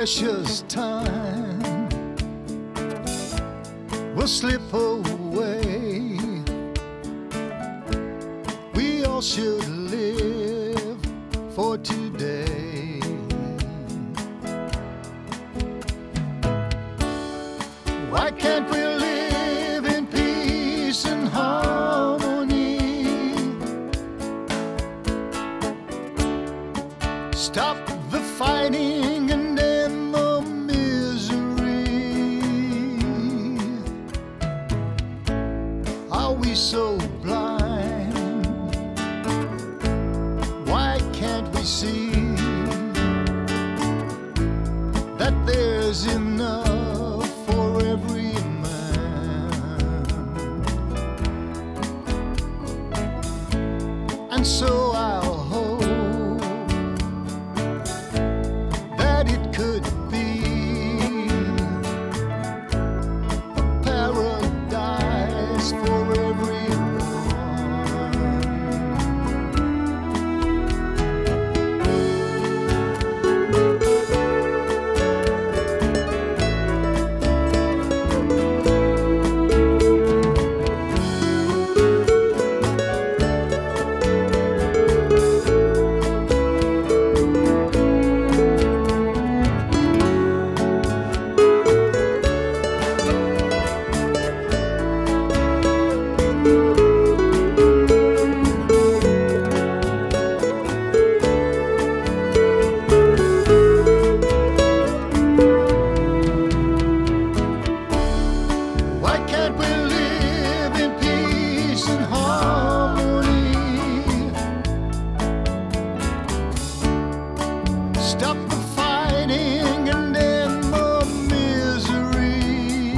precious time will slip away. We all should live for today. Why can't we live in peace and harmony? Stop the fighting and end the misery. Are we so blind? Why can't we see that there's enough for every man? And so I'll hope that it could be a paradise for everyone. Why can't we live in peace and harmony? Stop the fighting and end the misery.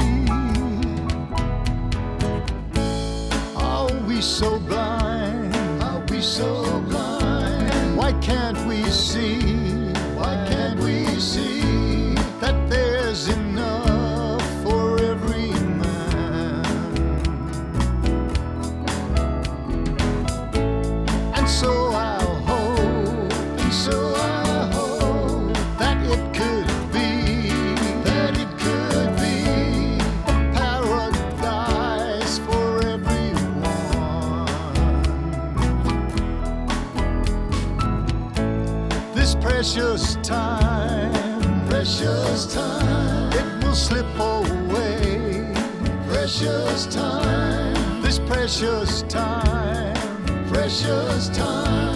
Are we so blind? Are we so blind? Why can't we see? Why can't we see that there's enough for every man? And so I'll hope, and so I hope that it could be a paradise for everyone. This precious time, it will slip away. Precious time, this precious time.